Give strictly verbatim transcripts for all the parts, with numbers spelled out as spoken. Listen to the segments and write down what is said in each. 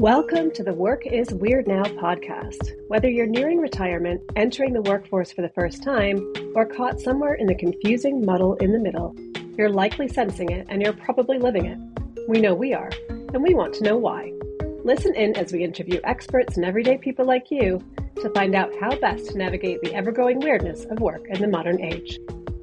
Welcome to the Work is Weird Now podcast. Whether you're nearing retirement, entering the workforce for the first time, or caught somewhere in the confusing muddle in the middle, you're likely sensing it and you're probably living it. We know we are, and we want to know why. Listen in as we interview experts and everyday people like you to find out how best to navigate the ever-growing weirdness of work in the modern age.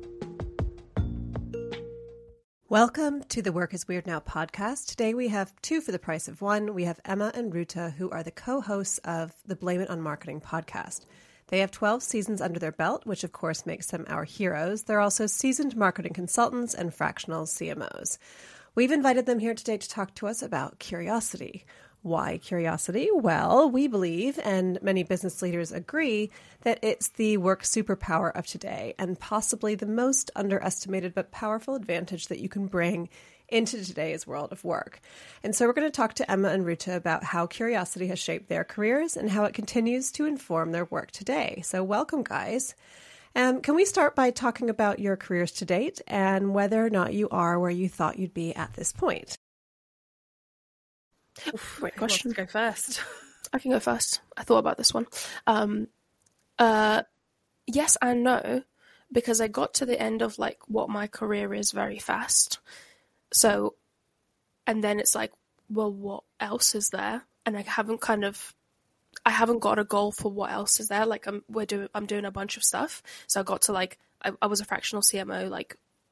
Welcome to the Work is Weird Now podcast. Today we have two for the price of one. We have Emma and Ruta, who are the co-hosts of the Blame It on Marketing podcast. They have twelve seasons under their belt, which of course makes them our heroes. They're also seasoned marketing consultants and fractional C M Os. We've invited them here today to talk to us about curiosity. Why curiosity? Well, we believe, and many business leaders agree, that it's the work superpower of today and possibly the most underestimated but powerful advantage that you can bring into today's world of work. And so we're going to talk to Emma and Ruta about how curiosity has shaped their careers and how it continues to inform their work today. So welcome, guys. Um, can we start by talking about your careers to date and whether or not you are where you thought you'd be at this point? Oof, great question. Go first. I can go first. I thought about this one. Um, uh, yes and no, because I got to the end of like what my career is very fast. So, and then it's like, well, what else is there? And I haven't kind of, I haven't got a goal for what else is there. Like I'm, we're doing, I'm doing a bunch of stuff. So I got to like, I, I was a fractional C M O, like,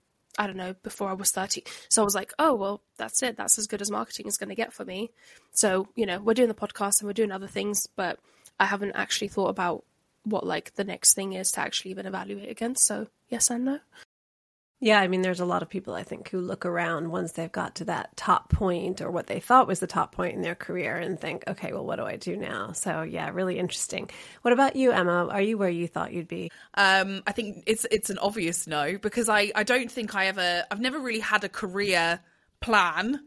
I don't know, before I was thirty. So I was like, oh, well, that's it. That's as good as marketing is going to get for me. So, you know, we're doing the podcast and we're doing other things, but I haven't actually thought about what like the next thing is to actually even evaluate against. So yes and no. Yeah, I mean, there's a lot of people, I think, who look around once they've got to that top point or what they thought was the top point in their career and think, okay, well, what do I do now? So, yeah, really interesting. What about you, Emma? Are you where you thought you'd be? Um, I think it's it's an obvious no, because I, I don't think I ever, I've never really had a career plan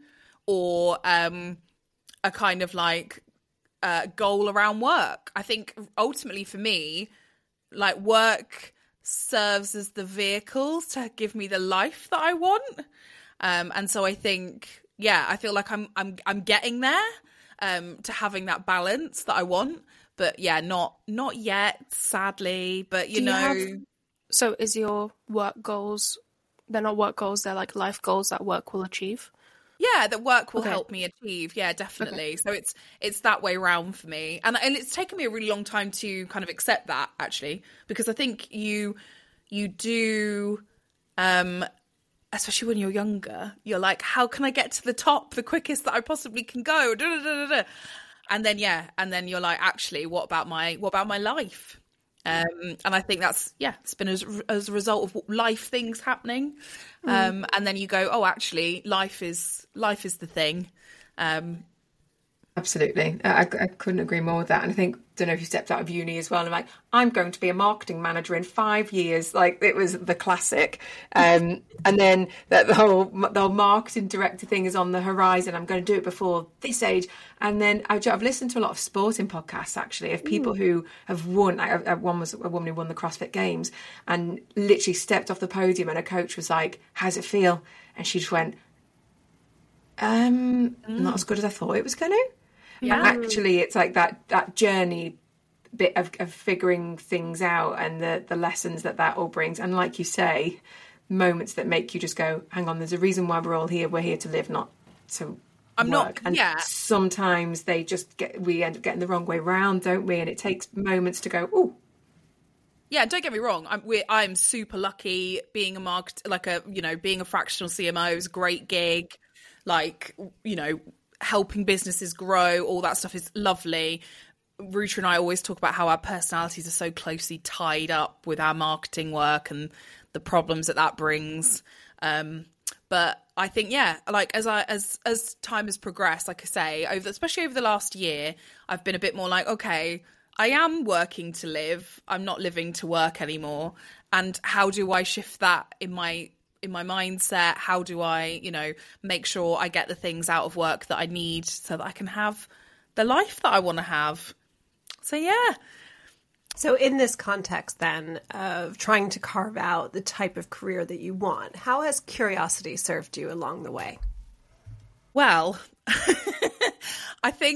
or um, a kind of like uh, goal around work. I think ultimately for me, like work serves as the vehicle to give me the life that I want. Um, and so I think, yeah, I feel like I'm I'm I'm getting there um, to having that balance that I want. But yeah, not not yet, sadly. But you Do know, you have, so is your work goals? They're not work goals. They're like life goals that work will achieve. Yeah, that work will okay. help me achieve. Yeah, definitely. Okay. So it's it's that way round for me. And and it's taken me a really long time to kind of accept that, actually, because I think you you do um especially when you're younger, you're like, how can I get to the top the quickest that I possibly can go? Da, da, da, da. And then yeah, and then you're like, actually, what about my what about my life? Um, and I think that's, yeah, it's been as, as a result of life things happening. Um, mm. And then you go, oh, actually, life is life is the thing. Um, Absolutely. I, I couldn't agree more with that. And I think, don't know if you stepped out of uni as well. And I'm like, I'm going to be a marketing manager in five years. Like it was the classic. Um, and then that the whole the whole marketing director thing is on the horizon. I'm going to do it before this age. And then I've, I've listened to a lot of sporting podcasts, actually, of people mm. who have won. Like, one was a woman who won the CrossFit Games and literally stepped off the podium and a coach was like, how's it feel? And she just went, um, mm. not as good as I thought it was going to. Yeah. Actually, it's like that that journey bit of, of figuring things out and the, the lessons that that all brings. And like you say, moments that make you just go, hang on, there's a reason why we're all here. We're here to live, not to I'm work. not, and yeah. sometimes they just get, we end up getting the wrong way round, don't we? And it takes moments to go, ooh. Yeah, don't get me wrong. I'm we're, I'm super lucky being a market, like a, you know, being a fractional C M O is a great gig. Like, you know, helping businesses grow, all that stuff is lovely. Ruta and I always talk about how our personalities are so closely tied up with our marketing work and the problems that that brings. Um, but I think, yeah, like as I as as time has progressed, like I say, over especially over the last year, I've been a bit more like, okay, I am working to live. I'm not living to work anymore. And how do I shift that in my in my mindset? How do I, you know, make sure I get the things out of work that I need so that I can have the life that I want to have? So, yeah. So in this context then of trying to carve out the type of career that you want, how has curiosity served you along the way? Well, I think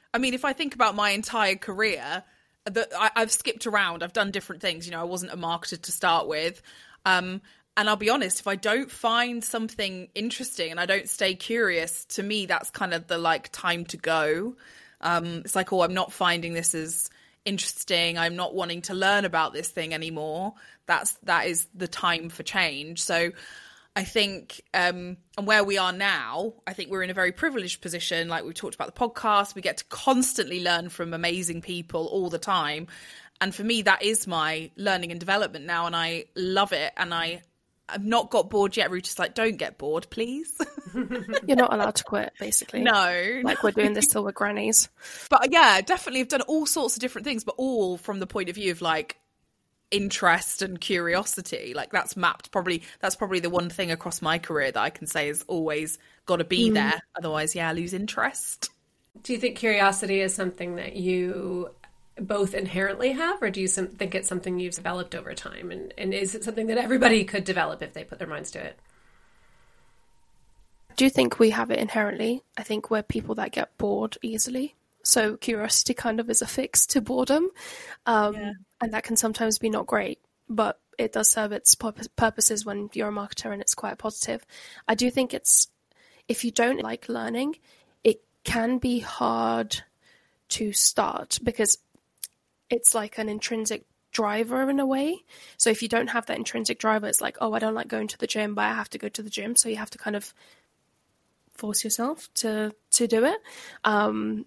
I mean, if I think about my entire career, that I, I've skipped around. I've done different things. You know, I wasn't a marketer to start with. Um, and I'll be honest, if I don't find something interesting and I don't stay curious, to me, that's kind of the like time to go. Um, it's like, oh, I'm not finding this as interesting. I'm not wanting to learn about this thing anymore. That's that is the time for change. So I think, um, and where we are now, I think we're in a very privileged position. Like we talked about the podcast, we get to constantly learn from amazing people all the time. And for me, that is my learning and development now. And I love it. And I, I've not got bored yet. We're just like, don't get bored, please. You're not allowed to quit, basically. No. Like we're doing this till we're grannies. But yeah, definitely I've done all sorts of different things, but all from the point of view of like, interest and curiosity. Like that's mapped probably that's probably the one thing across my career that I can say has always got to be mm. there, otherwise yeah I lose interest. Do you think curiosity is something that you both inherently have, or do you think it's something you've developed over time, and, and is it something that everybody could develop if they put their minds to it? I do think we have it inherently. I think we're people that get bored easily, so curiosity kind of is a fix to boredom. um yeah. And that can sometimes be not great, but it does serve its purposes when you're a marketer and it's quite positive. I do think it's, if you don't like learning, it can be hard to start because it's like an intrinsic driver in a way. So if you don't have that intrinsic driver, it's like, oh, I don't like going to the gym, but I have to go to the gym. So you have to kind of force yourself to, to do it. Um,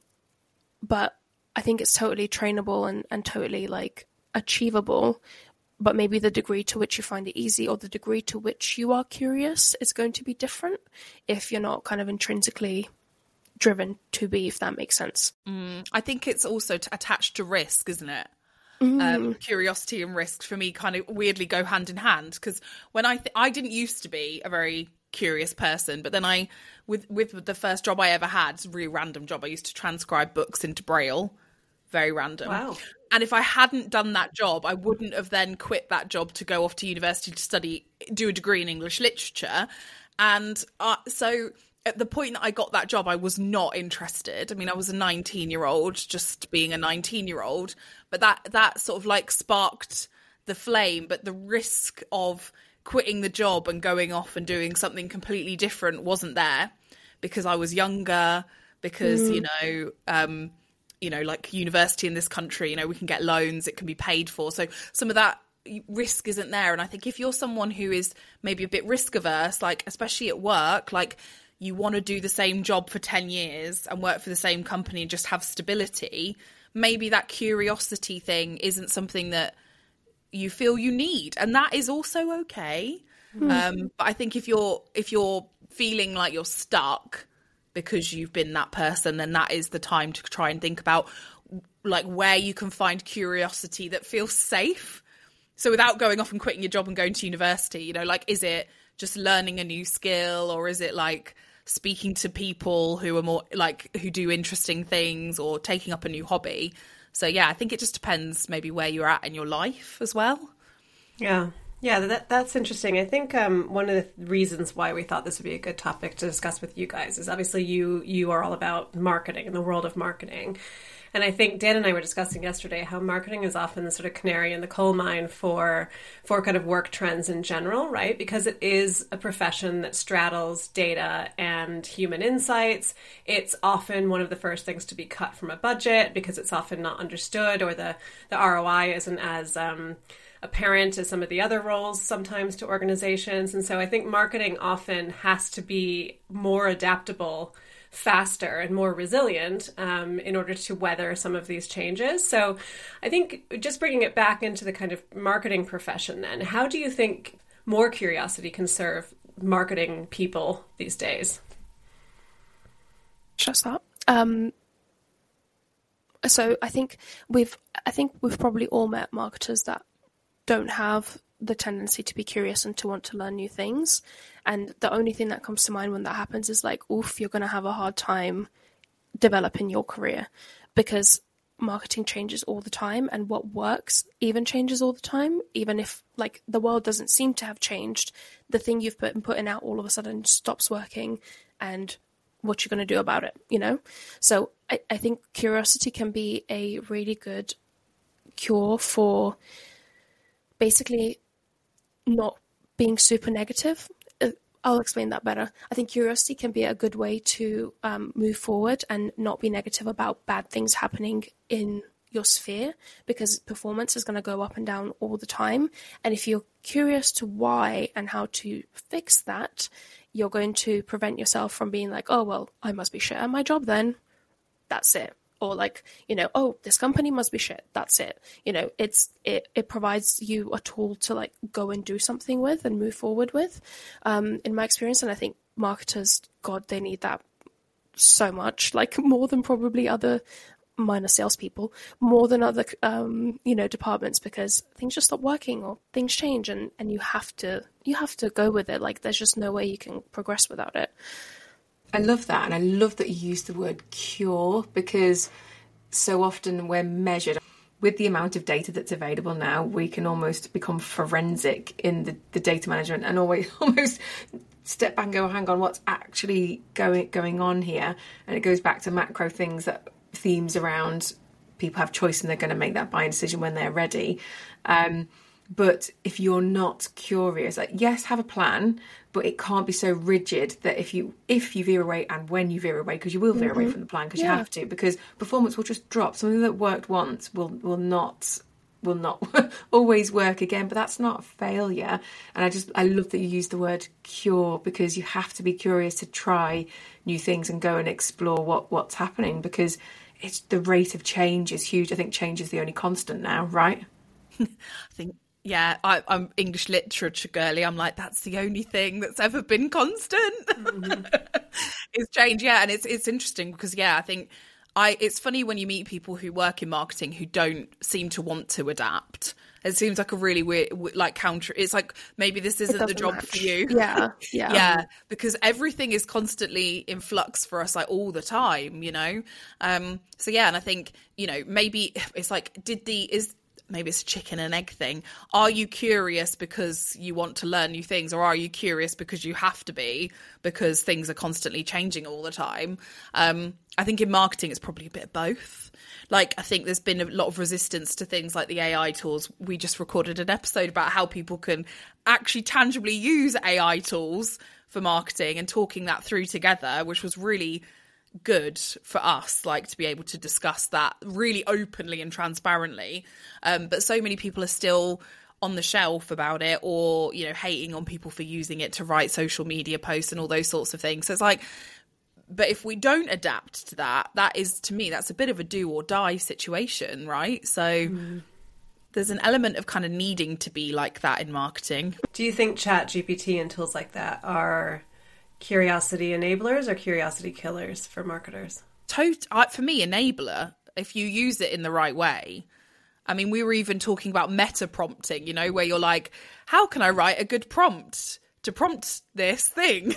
but I think it's totally trainable and, and totally like achievable, but maybe the degree to which you find it easy or the degree to which you are curious is going to be different if you're not kind of intrinsically driven to be, if that makes sense. Mm, I think it's also t- attached to risk, isn't it? Mm. Um, curiosity and risk for me kind of weirdly go hand in hand, because when I th- I didn't used to be a very curious person, but then I with with the first job I ever had, it's a really random job, I used to transcribe books into Braille. Very random. Wow. And if I hadn't done that job, I wouldn't have then quit that job to go off to university to study, do a degree in English literature. And uh, so at the point that I got that job, I was not interested. I mean, I was a nineteen-year-old, just being a nineteen-year-old. But that, that sort of like sparked the flame. But the risk of quitting the job and going off and doing something completely different wasn't there because I was younger, because, mm. you know... Um, you know, like university in this country, you know, we can get loans, it can be paid for. So some of that risk isn't there. And I think if you're someone who is maybe a bit risk averse, like especially at work, like you want to do the same job for ten years and work for the same company and just have stability, maybe that curiosity thing isn't something that you feel you need. And that is also okay. Mm. Um, but I think if you're if you're feeling like you're stuck because you've been that person, then that is the time to try and think about like where you can find curiosity that feels safe. So without going off and quitting your job and going to university, you know, like, is it just learning a new skill, or is it like speaking to people who are more like who do interesting things, or taking up a new hobby? So yeah, I think it just depends maybe where you're at in your life as well. Yeah. Yeah, that, that's interesting. I think um, one of the reasons why we thought this would be a good topic to discuss with you guys is obviously you you are all about marketing and the world of marketing. And I think Dan and I were discussing yesterday how marketing is often the sort of canary in the coal mine for for kind of work trends in general, right? Because it is a profession that straddles data and human insights. It's often one of the first things to be cut from a budget because it's often not understood, or the, the R O I isn't as... Um, apparent as some of the other roles sometimes to organizations. And so I think marketing often has to be more adaptable, faster, and more resilient um, in order to weather some of these changes. So I think just bringing it back into the kind of marketing profession then, how do you think more curiosity can serve marketing people these days? Just that. Um, so I think we've, I think we've probably all met marketers that don't have the tendency to be curious and to want to learn new things. And the only thing that comes to mind when that happens is like, oof, you're going to have a hard time developing your career, because marketing changes all the time, and what works even changes all the time. Even if like the world doesn't seem to have changed, the thing you've been putting out all of a sudden stops working, and what you're going to do about it, you know? So I, I think curiosity can be a really good cure for basically not being super negative. I'll explain that better. I think curiosity can be a good way to um, move forward and not be negative about bad things happening in your sphere, because performance is going to go up and down all the time. And if you're curious to why and how to fix that, you're going to prevent yourself from being like, oh, well, I must be shit at my job then. That's it. Or like, you know, oh, this company must be shit. That's it. You know, it's it, it provides you a tool to like go and do something with and move forward with, um, in my experience. And I think marketers, God, they need that so much, like more than probably other minus salespeople, more than other, um, you know, departments, because things just stop working or things change, and, and you have to you have to go with it. Like there's just no way you can progress without it. I love that. And I love that you use the word cure, because so often we're measured with the amount of data that's available now. We can almost become forensic in the, the data management and always almost step back and go, hang on, what's actually going going on here? And it goes back to macro things, that themes around people have choice and they're going to make that buying decision when they're ready. Um, But if you're not curious, like, yes, have a plan, but it can't be so rigid that if you if you veer away and when you veer away, because you will veer mm-hmm. away from the plan, because yeah. you have to, because performance will just drop. Something that worked once will will not will not always work again. But that's not a failure. And I just I love that you use the word cure, because you have to be curious to try new things and go and explore what what's happening, because it's the rate of change is huge. I think change is the only constant now, right? I think. Yeah, I, I'm English literature girly. I'm like, that's the only thing that's ever been constant. Mm-hmm. It's change, yeah, and it's it's interesting because yeah, I think I. It's funny when you meet people who work in marketing who don't seem to want to adapt. It seems like a really weird, like counter. It's like maybe this isn't the job match. For you. Yeah, yeah, yeah, because everything is constantly in flux for us, like all the time, you know. Um. So yeah, and I think you know maybe it's like, did the is. Maybe it's a chicken and egg thing. Are you curious because you want to learn new things, or are you curious because you have to be, because things are constantly changing all the time? Um, I think in marketing, it's probably a bit of both. Like, I think there's been a lot of resistance to things like the A I tools. We just recorded an episode about how people can actually tangibly use A I tools for marketing and talking that through together, which was really good for us, like to be able to discuss that really openly and transparently. Um, but so many people are still on the shelf about it, or, you know, hating on people for using it to write social media posts and all those sorts of things. So it's like, but if we don't adapt to that, that is, to me, that's a bit of a do or die situation, right? So mm. there's an element of kind of needing to be like that in marketing. Do you think Chat G P T and tools like that are curiosity enablers or curiosity killers for marketers? Tot- uh, for me, enabler, if you use it in the right way. I mean, we were even talking about meta prompting, you know, where you're like, how can I write a good prompt to prompt this thing?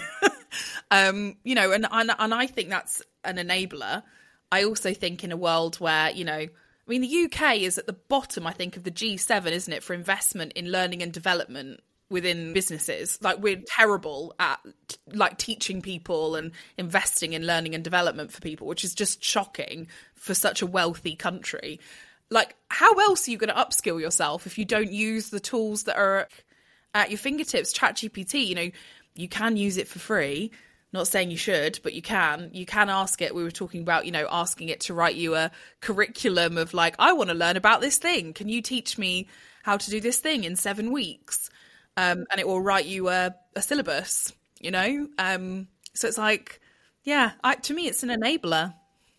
um, you know, and, and and I think that's an enabler. I also think in a world where, you know, I mean, the U K is at the bottom, I think, of the G seven, isn't it, for investment in learning and development within businesses. Like, we're terrible at like teaching people and investing in learning and development for people, which is just shocking for such a wealthy country. Like, how else are you going to upskill yourself if you don't use the tools that are at your fingertips? ChatGPT, you know, you can use it for free. Not saying you should, but you can. You can ask it. We were talking about, you know, asking it to write you a curriculum of like, I want to learn about this thing. Can you teach me how to do this thing in seven weeks? Um, and it will write you a, a syllabus, you know? Um, so it's like, yeah, I, to me, it's an enabler.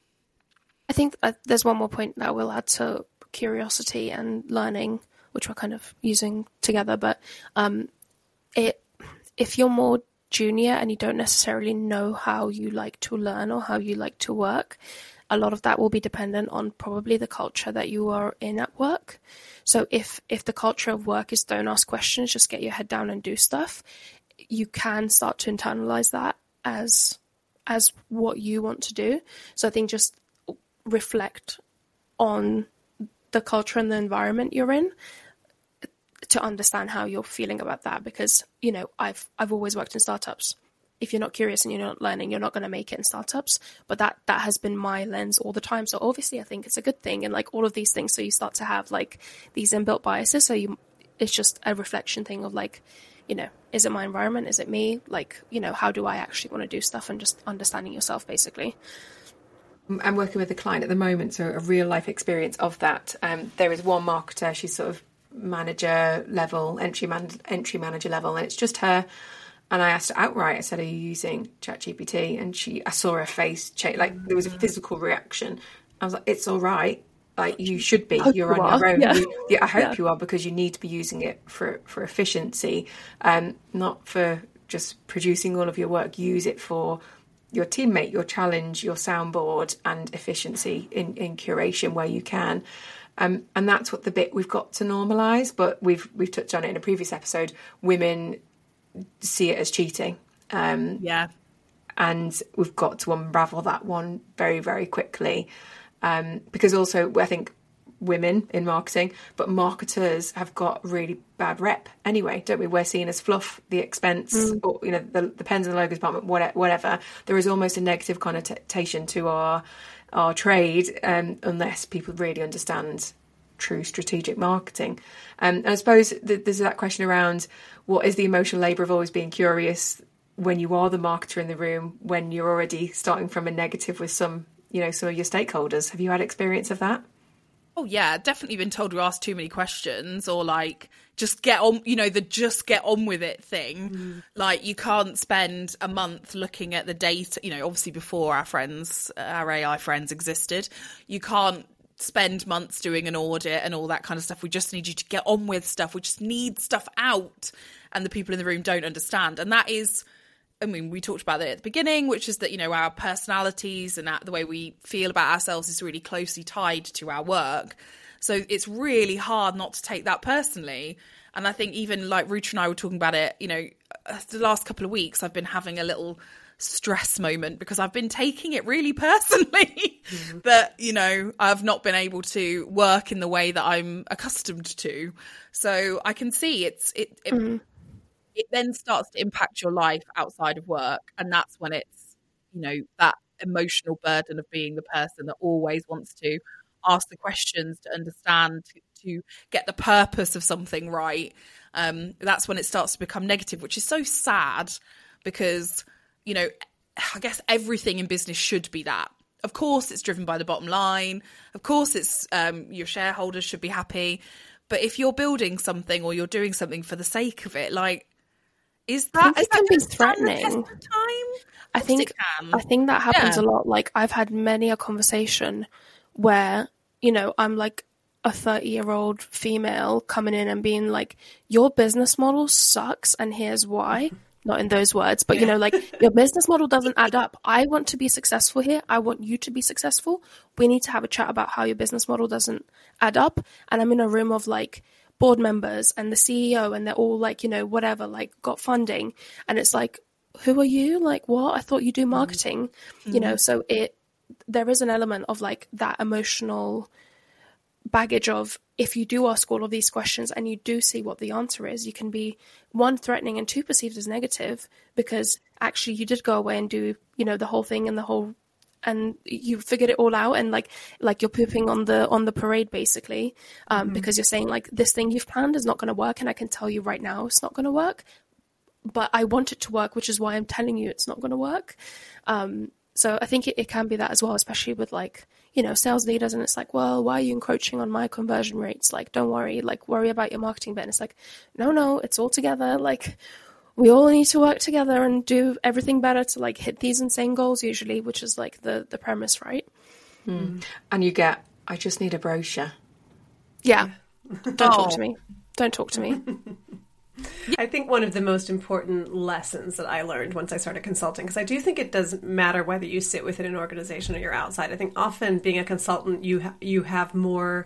I think uh, there's one more point that I will add to curiosity and learning, which we're kind of using together. But um, it, if you're more junior and you don't necessarily know how you like to learn or how you like to work, a lot of that will be dependent on probably the culture that you are in at work. So if if the culture of work is don't ask questions, just get your head down and do stuff, you can start to internalize that as as what you want to do. So I think just reflect on the culture and the environment you're in to understand how you're feeling about that. Because, you know, I've I've always worked in startups. if you're not curious and you're not learning, you're not going to make it in startups. But that that has been my lens all the time. So obviously I think it's a good thing, and like all of these things. So you start to have like these inbuilt biases. So you, it's just a reflection thing of like, you know, is it my environment? Is it me? Like, you know, how do I actually want to do stuff, and just understanding yourself basically. I'm working with a client at the moment, so a real life experience of that. Um, there is one marketer, she's sort of manager level, entry man- entry manager level, and it's just her. And I asked her outright, I said, are you using ChatGPT? And she, I saw her face change, like there was a physical reaction. I was like, it's all right. Like you should be, you're you on are. your own. Yeah. You, yeah, I hope Yeah. you are, because you need to be using it for, for efficiency, um, not for just producing all of your work. Use it for your teammate, your challenge, your soundboard, and efficiency in, in curation where you can. Um, and that's what the bit we've got to normalise, but we've we've touched on it in a previous episode. Women see it as cheating. Um, Yeah. and we've got to unravel that one very, very quickly. Um, because also, I think women in marketing, but marketers have got really bad rep anyway, don't we? We're seen as fluff, the expense, mm. or, you know, the, the pens and logos department, whatever. There is almost a negative connotation to our our trade, um, unless people really understand true strategic marketing. Um, and I suppose th- there's that question around what is the emotional labour of always being curious when you are the marketer in the room, when you're already starting from a negative with some, you know, some of your stakeholders. Have you had experience of that? Oh yeah, definitely been told to ask too many questions, or like just get on, you know, the just get on with it thing. Mm. Like you can't spend a month looking at the data, you know, obviously before our friends, our A I friends existed, you can't spend months doing an audit and all that kind of stuff. We just need you to get on with stuff. We just need stuff out, and the people in the room don't understand. And that is, I mean, we talked about it at the beginning, which is that, you know, our personalities and the way we feel about ourselves is really closely tied to our work. So it's really hard not to take that personally. And I think even like Ruta and I were talking about it, you know, the last couple of weeks I've been having a little stress moment because I've been taking it really personally mm-hmm. that, you know, I've not been able to work in the way that I'm accustomed to. So I can see it's it it, mm-hmm. it then starts to impact your life outside of work, and that's when it's, you know, that emotional burden of being the person that always wants to ask the questions, to understand, to, to get the purpose of something right. Um, that's when it starts to become negative, which is so sad because, you know, I guess everything in business should be that. Of course, it's driven by the bottom line. Of course, it's um, your shareholders should be happy. But if you're building something or you're doing something for the sake of it, like, is that, I is think that it can be threatening. Time? I think I think that happens yeah. a lot. Like I've had many a conversation where, you know, I'm like a thirty-year-old female coming in and being like, your business model sucks and here's why. Not in those words, but, yeah. you know, like, your business model doesn't add up. I want to be successful here. I want you to be successful. We need to have a chat about how your business model doesn't add up. And I'm in a room of, like, board members and the C E O, and they're all, like, you know, whatever, like, got funding. And it's like, who are you? Like, what? I thought you do marketing. Mm-hmm. You know, so it there is an element of, like, that emotional baggage of, if you do ask all of these questions and you do see what the answer is, you can be, one, threatening, and two, perceived as negative, because actually you did go away and do, you know, the whole thing and the whole, and you figured it all out, and like like you're pooping on the on the parade basically, um, mm-hmm. because you're saying like, this thing you've planned is not going to work, and I can tell you right now it's not going to work, but I want it to work, which is why I'm telling you it's not going to work. Um, so I think it, it can be that as well, especially with like, you know, sales leaders, and it's like, well, why are you encroaching on my conversion rates? Like, don't worry, like, worry about your marketing bit. And it's like, no, no, it's all together. Like, we all need to work together and do everything better to like hit these insane goals usually, which is like the, the premise, right? Mm. And you get, I just need a brochure. Yeah. Don't oh. talk to me. Don't talk to me. I think one of the most important lessons that I learned once I started consulting, because I do think it doesn't matter whether you sit within an organization or you're outside. I think often being a consultant, you ha- you have more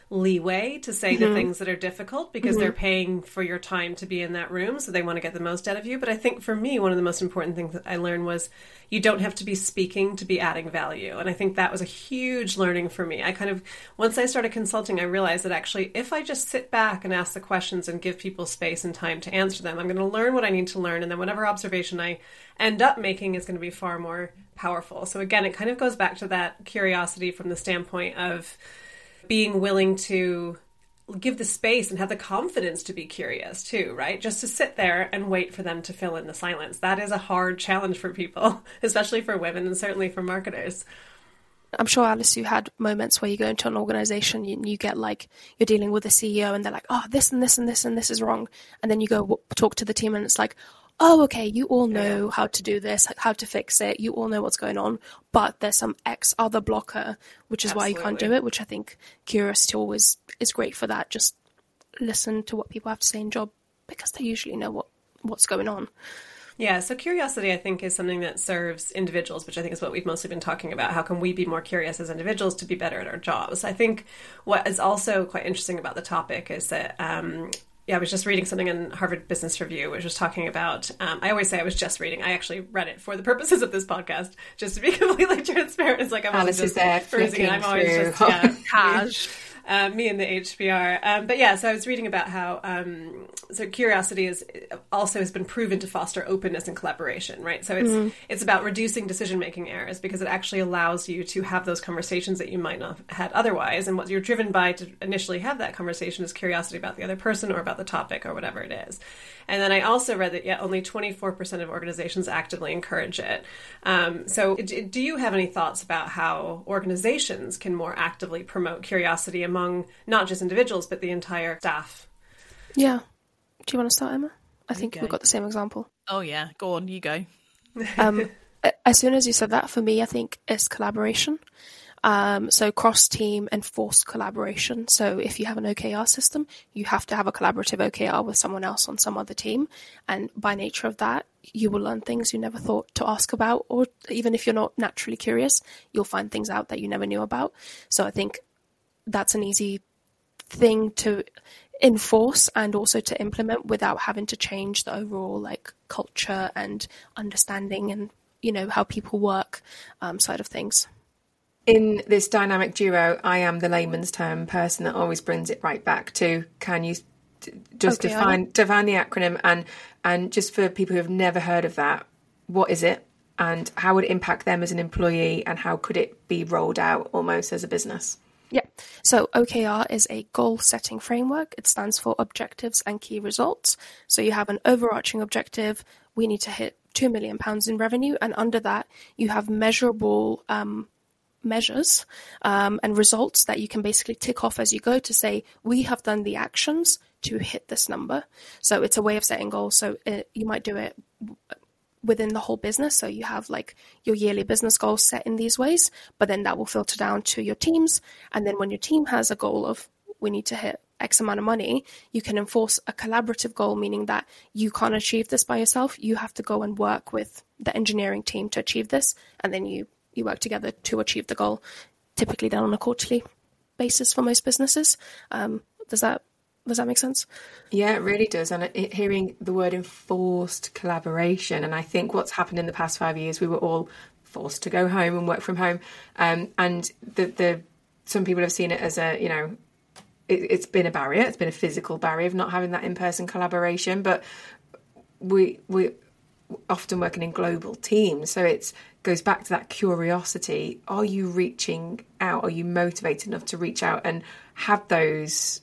leeway to say Mm-hmm. the things that are difficult because Mm-hmm. they're paying for your time to be in that room, so they want to get the most out of you. But I think for me, one of the most important things that I learned was you don't have to be speaking to be adding value. And I think that was a huge learning for me. I kind of, once I started consulting, I realized that actually if I just sit back and ask the questions and give people space and time to answer them, I'm going to learn what I need to learn. And then whatever observation I end up making is going to be far more powerful. So again, it kind of goes back to that curiosity from the standpoint of being willing to give the space and have the confidence to be curious too, right? Just to sit there and wait for them to fill in the silence. That is a hard challenge for people, especially for women and certainly for marketers. I'm sure, Alice, you had moments where you go into an organization and you get like, you're dealing with a C E O and they're like, oh, this and this and this and this is wrong. And then you go w- talk to the team and it's like, oh, okay, you all know how to do this, how to fix it. You all know what's going on, but there's some X other blocker, which is Absolutely. why you can't do it, which I think curiosity always is great for that. Just listen to what people have to say in job because they usually know what, what's going on. Yeah, so curiosity, I think, is something that serves individuals, which I think is what we've mostly been talking about. How can we be more curious as individuals to be better at our jobs? I think what is also quite interesting about the topic is that, um, yeah, I was just reading something in Harvard Business Review, which was talking about, um, I always say I was just reading. I actually read it for the purposes of this podcast, just to be completely transparent. It's like I'm Alice just is there perusing it. I'm always through. just, yeah, Cash. Uh, me and the H B R. Um, but yeah, so I was reading about how um, so curiosity is also has been proven to foster openness and collaboration, right? So it's mm-hmm. it's about reducing decision-making errors because it actually allows you to have those conversations that you might not have had otherwise. And what you're driven by to initially have that conversation is curiosity about the other person or about the topic or whatever it is. And then I also read that, yeah, only twenty-four percent of organizations actively encourage it. Um, so do you have any thoughts about how organizations can more actively promote curiosity among not just individuals, but the entire staff? Yeah. Do you want to start, Emma? I think go. we've got the same example. Oh, yeah. Go on, you go. Um, as soon as you said that, for me, I think it's collaboration. Um, so cross-team and forced collaboration. So if you have an O K R system, you have to have a collaborative O K R with someone else on some other team. And by nature of that, you will learn things you never thought to ask about, or even if you're not naturally curious, you'll find things out that you never knew about. So I think that's an easy thing to enforce and also to implement without having to change the overall like culture and understanding and, you know, how people work um, side of things. In this dynamic duo, I am the layman's term person that always brings it right back to, can you just okay, define define the acronym and and just for people who have never heard of that, what is it and how would it impact them as an employee and how could it be rolled out almost as a business? Yeah. So O K R is a goal setting framework. It stands for objectives and key results. So you have an overarching objective. We need to hit two million pounds in revenue. And under that, you have measurable um, measures um, and results that you can basically tick off as you go to say, we have done the actions to hit this number. So it's a way of setting goals. So it, you might do it within the whole business. So you have like your yearly business goals set in these ways, but then that will filter down to your teams. And then when your team has a goal of, we need to hit X amount of money, you can enforce a collaborative goal, meaning that you can't achieve this by yourself. You have to go and work with the engineering team to achieve this. And then you, you work together to achieve the goal, typically done on a quarterly basis for most businesses. Um, does that Does that make sense? Yeah, it really does. And it, hearing the word enforced collaboration, and I think what's happened in the past five years, we were all forced to go home and work from home. Um, and the, the some people have seen it as a, you know, it, it's been a barrier. It's been a physical barrier of not having that in-person collaboration. But we we often working in global teams, so it's goes back to that curiosity. Are you reaching out? Are you motivated enough to reach out and have those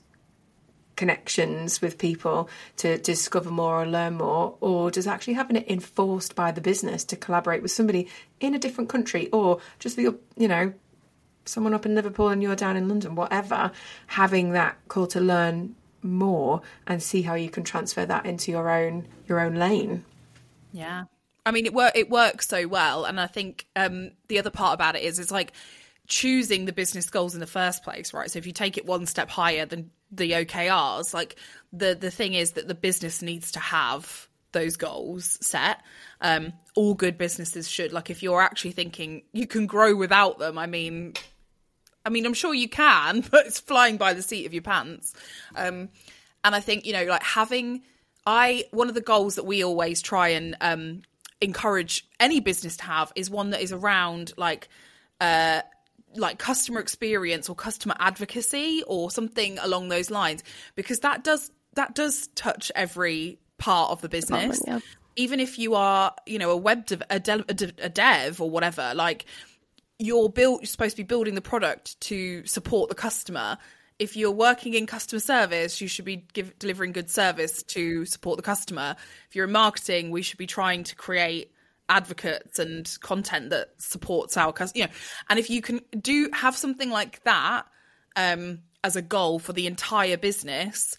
connections with people to discover more or learn more, or does actually having it enforced by the business to collaborate with somebody in a different country, or just the, you know, someone up in Liverpool and you're down in London, whatever, having that call to learn more and see how you can transfer that into your own your own lane. Yeah, I mean it work it works so well, and I think um the other part about it is it's like choosing the business goals in the first place, right? So if you take it one step higher than the O K Rs, like the the thing is that the business needs to have those goals set. Um, all good businesses should. Like if you're actually thinking you can grow without them, I mean, I mean, I'm sure you can, but it's flying by the seat of your pants. Um, and I think, you know, like having, I, one of the goals that we always try and um, encourage any business to have is one that is around like, uh, like customer experience or customer advocacy or something along those lines, because that does, that does touch every part of the business. Yeah. Even if you are, you know, a web dev, a, dev, a, dev, a dev or whatever, like you're built, you're supposed to be building the product to support the customer. If you're working in customer service, you should be give, delivering good service to support the customer. If you're in marketing, we should be trying to create advocates and content that supports our customer. You know, and if you can do have something like that um, as a goal for the entire business,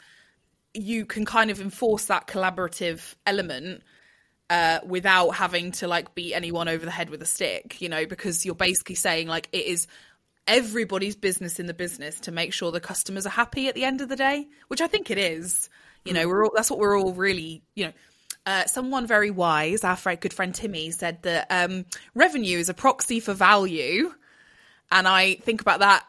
you can kind of enforce that collaborative element. Uh, without having to like beat anyone over the head with a stick, you know, because you're basically saying like it is everybody's business in the business to make sure the customers are happy at the end of the day, which I think it is. You know, we're all, that's what we're all really, you know. Uh, someone very wise, our friend, good friend Timmy, said that um, revenue is a proxy for value, and I think about that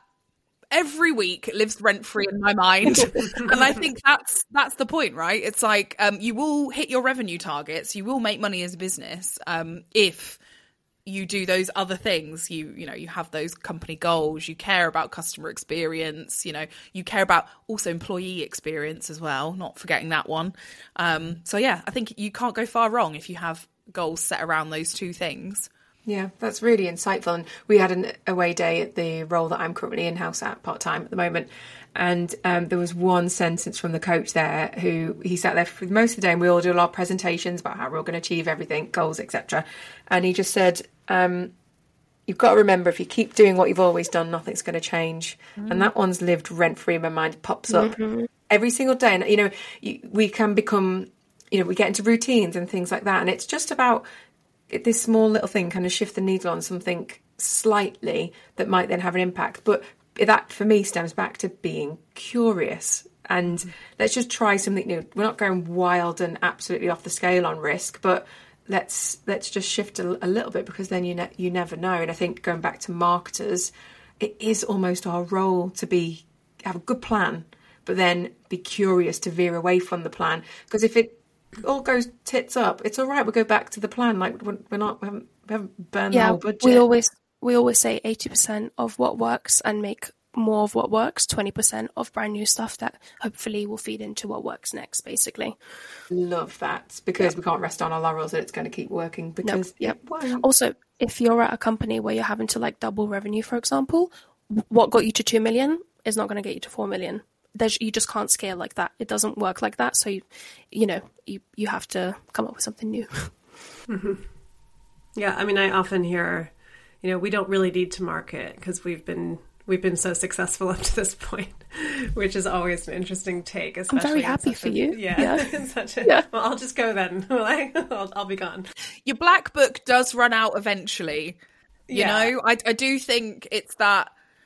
every week. It lives rent free in my mind. And I think that's that's the point, right? It's like um, you will hit your revenue targets, you will make money as a business um, if you do those other things. You you know, you have those company goals, you care about customer experience, you know, you care about also employee experience as well, not forgetting that one. Um, so yeah, I think you can't go far wrong if you have goals set around those two things. Yeah, that's really insightful. And we had an away day at the role that I'm currently in-house at part-time at the moment. And um, there was one sentence from the coach there who he sat there for most of the day and we all do a lot of presentations about how we're all going to achieve everything, goals, et cetera. And he just said, um, you've got to remember, if you keep doing what you've always done, nothing's going to change. Mm. And that one's lived rent-free in my mind. It pops up mm-hmm. every single day. And, you know, you, we can become, you know, we get into routines and things like that. And it's just about this small little thing kind of shift the needle on something slightly that might then have an impact. But that for me stems back to being curious and mm. let's just try something new. We're not going wild and absolutely off the scale on risk, but let's let's just shift a, a little bit, because then you ne- you never know. And I think going back to marketers, it is almost our role to be have a good plan, but then be curious to veer away from the plan, because if it all goes tits up, it's all right, we'll go back to the plan. Like we're not we haven't, we haven't burned yeah, the whole budget. we always we always say eighty percent of what works and make more of what works, twenty percent of brand new stuff that hopefully will feed into what works next, basically. Love that, because yep. we can't rest on our laurels that it's going to keep working, because nope. yep. it won't. Also, if you're at a company where you're having to like double revenue, for example, what got you to two million is not going to get you to four million. There's, you just can't scale like that. It doesn't work like that. So, you, you know, you, you have to come up with something new. Mm-hmm. Yeah, I mean, I often hear, you know, we don't really need to market because we've been we've been so successful up to this point, which is always an interesting take. I'm very happy for a, you. Yeah, yeah. in such a, yeah. Well, I'll just go then. like, I'll, I'll be gone. Your black book does run out eventually. You yeah. know, I I do think it's that.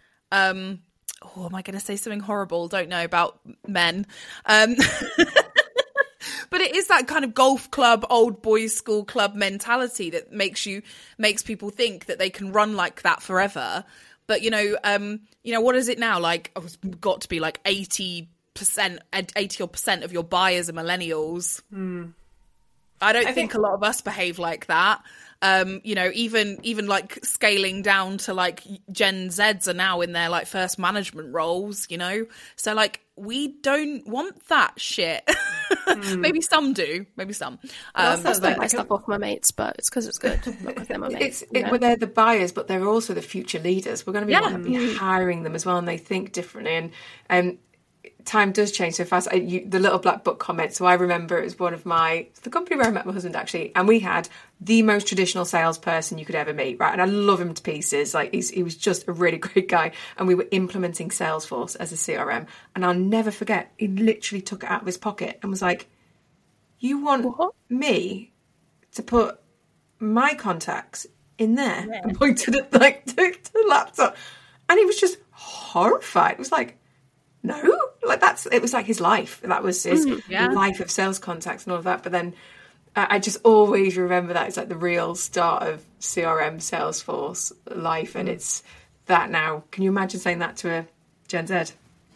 Um, Oh, am I going to say something horrible? Don't know about men. Um, but it is that kind of golf club, old boys school club mentality that makes you makes people think that they can run like that forever. But, you know, um, you know, what is it now? Like, oh, it's got to be like eighty percent, eighty or percent of your buyers are millennials. Mm. I don't I think, think a lot of us behave like that. Um, you know, even even like scaling down to like Gen Zs are now in their like first management roles, you know, so like we don't want that shit. Mm. Maybe some do, maybe some. Um, I still buy stuff off my mates, but it's because it's good. Not because they're my mates. It's, it, well, they're the buyers, but they're also the future leaders. We're going to be, yeah. want to be hiring them as well, and they think differently. And um, time does change so fast. I, you, the little black book comment. So I remember it was one of my the company where I met my husband actually, and we had the most traditional salesperson you could ever meet, right? And I love him to pieces. Like he's, he was just a really great guy. And we were implementing Salesforce as a C R M. And I'll never forget, he literally took it out of his pocket and was like, "You want what? me to put my contacts in there?" Yeah. And pointed at like to, to the laptop, and he was just horrified. It was like, no, like that's it was like his life. That was his mm, yeah. life of sales contacts and all of that. But then uh, I just always remember that it's like the real start of C R M Salesforce life, and it's that now. Can you imagine saying that to a Gen Z?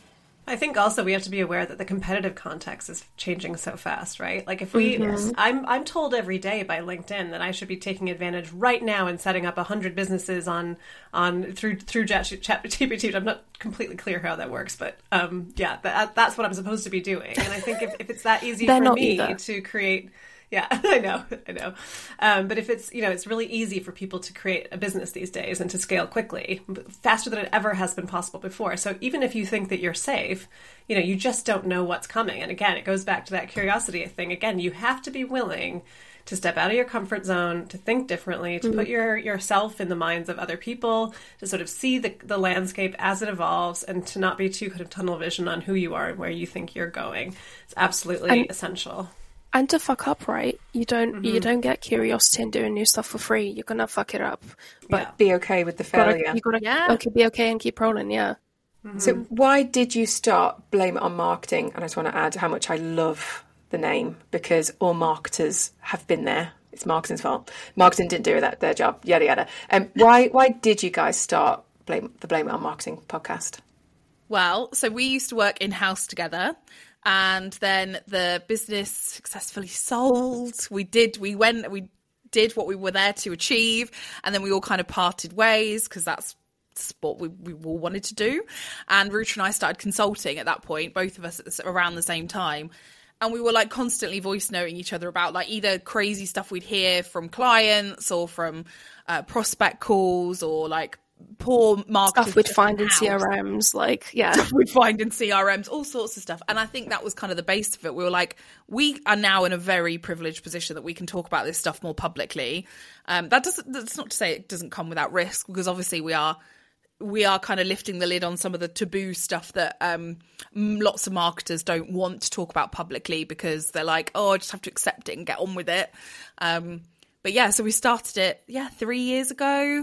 I think also we have to be aware that the competitive context is changing so fast, right? Like if we, mm-hmm. I'm I'm told every day by LinkedIn that I should be taking advantage right now and setting up a hundred businesses on on through through ChatGPT. I'm not completely clear how that works, but um, yeah, that, that's what I'm supposed to be doing. And I think if, if it's that easy for me either. to create. Yeah, I know, I know. Um, but if it's, you know, it's really easy for people to create a business these days and to scale quickly, faster than it ever has been possible before. So even if you think that you're safe, you know, you just don't know what's coming. And again, it goes back to that curiosity thing. Again, you have to be willing to step out of your comfort zone, to think differently, to mm-hmm. put your yourself in the minds of other people, to sort of see the, the landscape as it evolves, and to not be too kind of tunnel vision on who you are and where you think you're going. It's absolutely and- essential. And to fuck up, right? You don't mm-hmm. you don't get curiosity and doing new stuff for free. You're gonna fuck it up, but yeah. be okay with the failure. Gotta, you gotta yeah. okay, be okay and keep rolling. Yeah. Mm-hmm. So why did you start Blame It on Marketing? And I just want to add how much I love the name, because all marketers have been there. It's marketing's fault. Marketing didn't do that their job. Yada yada. Um, why why did you guys start Blame the Blame It on Marketing podcast? Well, so we used to work in house together. And then the business successfully sold. We did, we went, we did what we were there to achieve. And then we all kind of parted ways because that's what we, we all wanted to do. And Ruta and I started consulting at that point, both of us at the, around the same time. And we were like constantly voice noting each other about like either crazy stuff we'd hear from clients or from uh, prospect calls or like poor marketing stuff we'd find in C R Ms, like yeah stuff we'd find in C R Ms, all sorts of stuff. And I think that was kind of the base of it. We were like, we are now in a very privileged position that we can talk about this stuff more publicly. Um, that doesn't, that's not to say it doesn't come without risk, because obviously we are we are kind of lifting the lid on some of the taboo stuff that um, lots of marketers don't want to talk about publicly because they're like, oh, I just have to accept it and get on with it. Um, but yeah, so we started it, yeah, three years ago.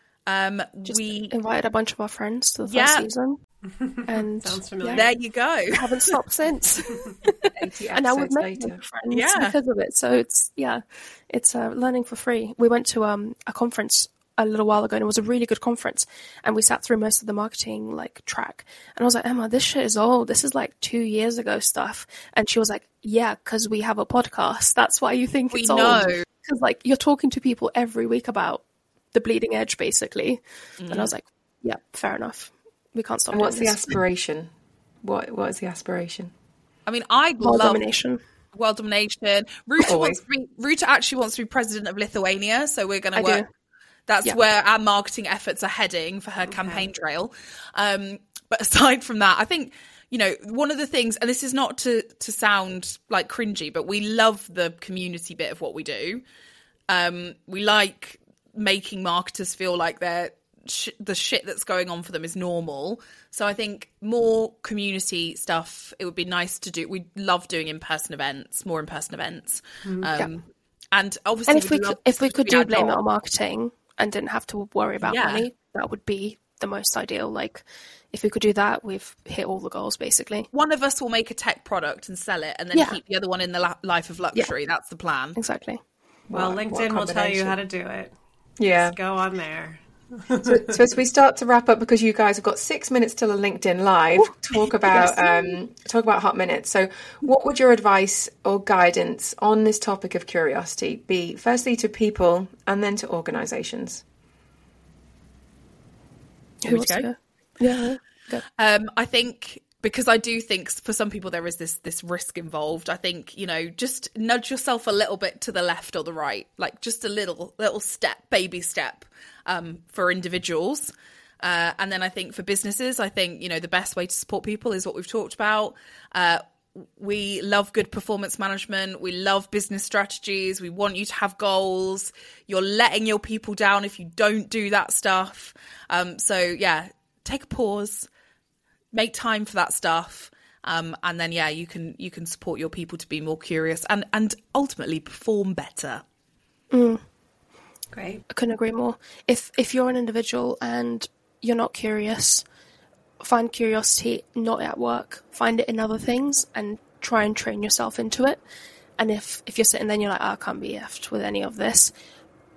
Um, Just we invited a bunch of our friends to the first yeah. season, and sounds familiar. Yeah, there you go. Haven't stopped since. And now we've made friends yeah. because of it. So it's yeah, it's uh, learning for free. We went to um, a conference a little while ago, and it was a really good conference. And we sat through most of the marketing like track, and I was like, Emma, this shit is old. This is like two years ago stuff. And she was like, yeah, because we have a podcast. That's why you think we it's know. old. Because like you're talking to people every week about the bleeding edge, basically. Mm. And I was like, yeah, fair enough. We can't stop. And what's the this. aspiration? What What is the aspiration? I mean, I world love domination. World domination. Ruta wants to be. Ruta actually wants to be president of Lithuania, so we're going to work. Do. That's yeah. where our marketing efforts are heading for her okay. campaign trail. Um, but aside from that, I think, you know, one of the things, and this is not to to sound like cringy, but we love the community bit of what we do. Um, we like making marketers feel like they're sh- the shit that's going on for them is normal. So I think more community stuff, it would be nice to do. We love doing in-person events, more in-person events. Mm, um, yeah. And obviously, and if we could, if we could do Blame It on Marketing and didn't have to worry about yeah. money, that would be the most ideal. Like, if we could do that, we've hit all the goals, basically. One of us will make a tech product and sell it, and then yeah. keep the other one in the la- life of luxury. Yeah. That's the plan. Exactly. Well, what, LinkedIn what will tell you how to do it. Yeah. Just go on there. so, so as we start to wrap up, because you guys have got six minutes till a LinkedIn Live, talk about yes. um, talk about hot minutes. So what would your advice or guidance on this topic of curiosity be, firstly to people and then to organisations? Who wants to go? Yeah. Go. Um, I think... Because I do think for some people there is this this risk involved. I think, you know, just nudge yourself a little bit to the left or the right, like just a little little step, baby step um, for individuals. Uh, and then I think for businesses, I think, you know, the best way to support people is what we've talked about. Uh, we love good performance management. We love business strategies. We want you to have goals. You're letting your people down if you don't do that stuff. Um, so, yeah, take a pause. Make time for that stuff, um, and then yeah, you can you can support your people to be more curious and and ultimately perform better. Mm. Great, I couldn't agree more. If if you're an individual and you're not curious, find curiosity not at work. Find it in other things and try and train yourself into it. And if if you're sitting there and you're like, oh, I can't be effed with any of this,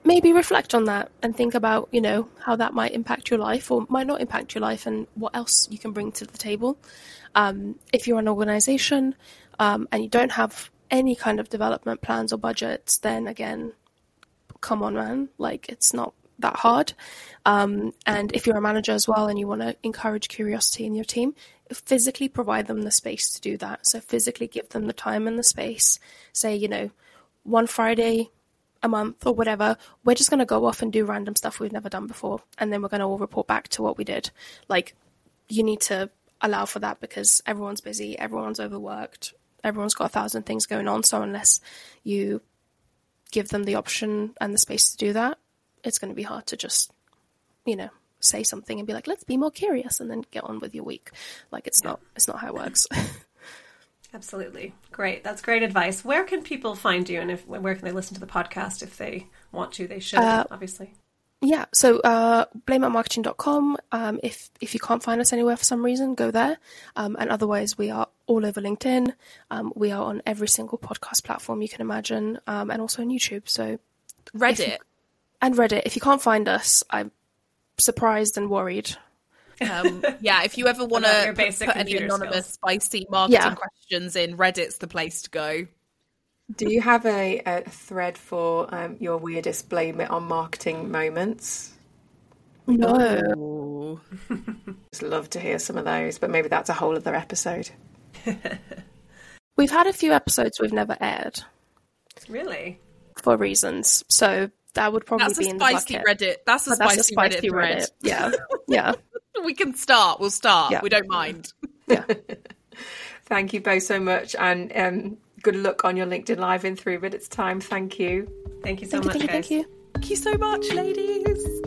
maybe reflect on that and think about, you know, how that might impact your life or might not impact your life and what else you can bring to the table. Um, if you're an organization um, and you don't have any kind of development plans or budgets, then again, come on, man, like it's not that hard. Um, and if you're a manager as well and you want to encourage curiosity in your team, physically provide them the space to do that. So physically give them the time and the space. Say, you know, one Friday a month or whatever, we're just going to go off and do random stuff we've never done before. And then we're going to all report back to what we did. Like, you need to allow for that because everyone's busy, everyone's overworked, everyone's got a thousand things going on. So unless you give them the option and the space to do that, it's going to be hard to just, you know, say something and be like, let's be more curious and then get on with your week. Like, it's not, it's not how it works. Absolutely. Great. That's great advice. Where can people find you, and if where can they listen to the podcast if they want to? They should, uh, obviously. Yeah. So uh, blame out marketing dot com. Um, if, if you can't find us anywhere for some reason, go there. Um, and otherwise, we are all over LinkedIn. Um, we are on every single podcast platform you can imagine, um, and also on YouTube. So Reddit. You, and Reddit. If you can't find us, I'm surprised and worried. Um, yeah, if you ever want to put, put any anonymous skills. spicy marketing yeah. questions in, Reddit's the place to go. Do you have a, a thread for um, your weirdest blame it on marketing moments? No. Just love to hear some of those, but maybe that's a whole other episode. We've had a few episodes we've never aired. Really? For reasons. So that would probably that's be a in spicy the bucket. Reddit. That's a but spicy, that's a spicy Reddit thread. Reddit. Yeah. Yeah. We can start. We'll start. Yeah. We don't mind. Yeah. Thank you both so much, and um, good luck on your LinkedIn Live in three minutes time. Thank you. Thank you so thank much, you, thank guys. You, thank you. Thank you so much, ladies.